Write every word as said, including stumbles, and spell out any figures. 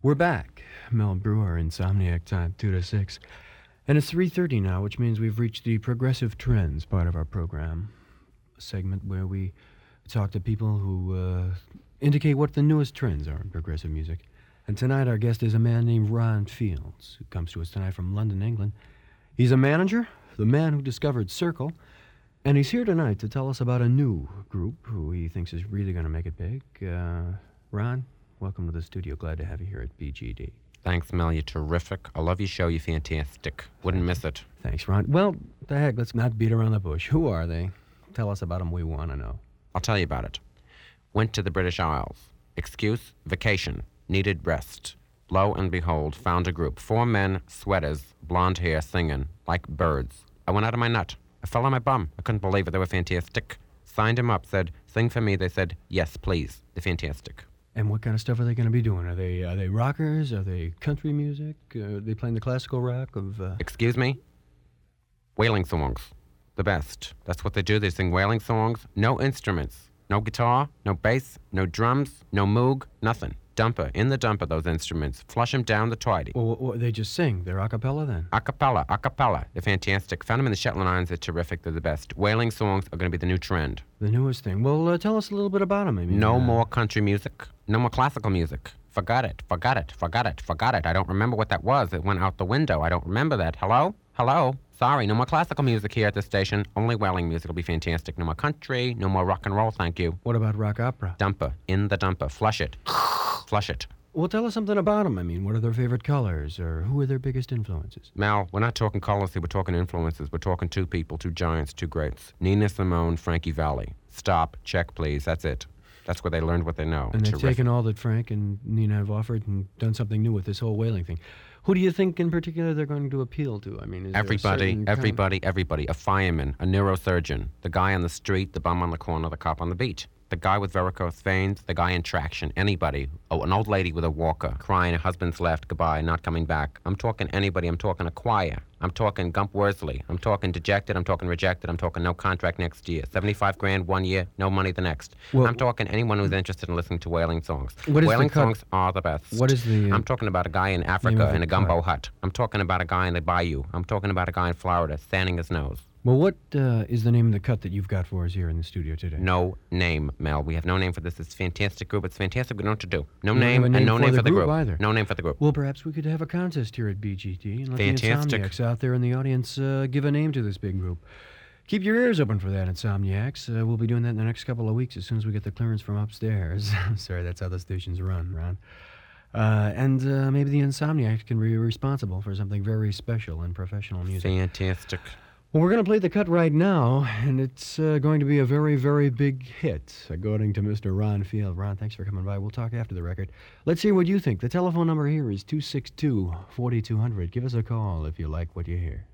We're back. Mel Brewer, Insomniac Time, two to six. And it's three thirty now, which means we've reached the Progressive Trends part of our program. A segment where we talk to people who uh, indicate what the newest trends are in progressive music. And tonight our guest is a man named Ron Fields, who comes to us tonight from London, England. He's a manager, the man who discovered Circle, and he's here tonight to tell us about a new group who he thinks is really going to make it big. Uh, Ron, welcome to the studio. Glad to have you here at B G D. Thanks, Mel. You're terrific. I love your show. You're fantastic. Wouldn't miss it. Thanks, Ron. Well, the heck, let's not beat around the bush. Who are they? Tell us about them. We want to know. I'll tell you about it. Went to the British Isles. Excuse, vacation. Needed rest. Lo and behold, found a group. Four men, sweaters, blonde hair, singing like birds. I went out of my nut. I fell on my bum. I couldn't believe it. They were fantastic. Signed him up, said, sing for me. They said, yes, please. They're fantastic. And what kind of stuff are they going to be doing? Are they are they rockers? Are they country music? Uh, are they playing the classical rock of... Uh... Excuse me? Wailing songs. The best. That's what they do. They sing wailing songs. No instruments. No guitar, no bass, no drums, no moog, nothing. Dumper. In the dumper, those instruments. Flush them down the tidy. Well, well, they just sing. They're a cappella then? A cappella, a cappella. They're fantastic. Found them in the Shetland Islands. They're terrific. They're the best. Wailing songs are going to be the new trend. The newest thing. Well, uh, tell us a little bit about them. I mean, no uh... more country music. No more classical music. Forgot it, forgot it, forgot it, forgot it. I don't remember what that was. It went out the window. I don't remember that. Hello? Hello? Sorry, no more classical music here at the station. Only wailing music will be fantastic. No more country, no more rock and roll, thank you. What about rock opera? Dumper. In the dumper. Flush it. Flush it. Well, tell us something about them. I mean, what are their favorite colors, or who are their biggest influences? Mal, we're not talking colors here. We're talking influences. We're talking two people, two giants, two greats. Nina Simone, Frankie Valli. Stop. Check, please. That's it. That's where they learned what they know. And they've Terrific. taken all that Frank and Nina have offered and done something new with this whole whaling thing. Who do you think in particular they're going to appeal to? I mean, is everybody, there a everybody, kind of... everybody. A fireman, a neurosurgeon, the guy on the street, the bum on the corner, the cop on the beach. The guy with varicose veins, the guy in traction, anybody. Oh, an old lady with a walker, crying, her husband's left, goodbye, not coming back. I'm talking anybody. I'm talking a choir. I'm talking Gump Worsley. I'm talking dejected. I'm talking rejected. I'm talking no contract next year. seventy-five grand one year, no money the next. Well, I'm talking anyone who's interested in listening to wailing songs. Wailing songs are the best. What is the... Uh, I'm talking about a guy in Africa in a gumbo hut. I'm talking about a guy in the bayou. I'm talking about a guy in Florida sanding his nose. Well, what uh, is the name of the cut that you've got for us here in the studio today? No name, Mel. We have no name for this. It's a fantastic group. It's fantastic. We know what to do. No you name, name and no name the for the group, group. Either. No name for the group. Well, perhaps we could have a contest here at B G T and let fantastic. the Insomniacs out there in the audience uh, give a name to this big group. Keep your ears open for that, Insomniacs. Uh, we'll be doing that in the next couple of weeks as soon as we get the clearance from upstairs. Sorry, that's how the stations run, Ron. Uh, and uh, maybe the Insomniacs can be responsible for something very special in professional music. Fantastic. Well, we're going to play the cut right now, and it's uh, going to be a very, very big hit, according to Mister Ron Field. Ron, thanks for coming by. We'll talk after the record. Let's hear what you think. The telephone number here is two six two, four two zero zero. Give us a call if you like what you hear.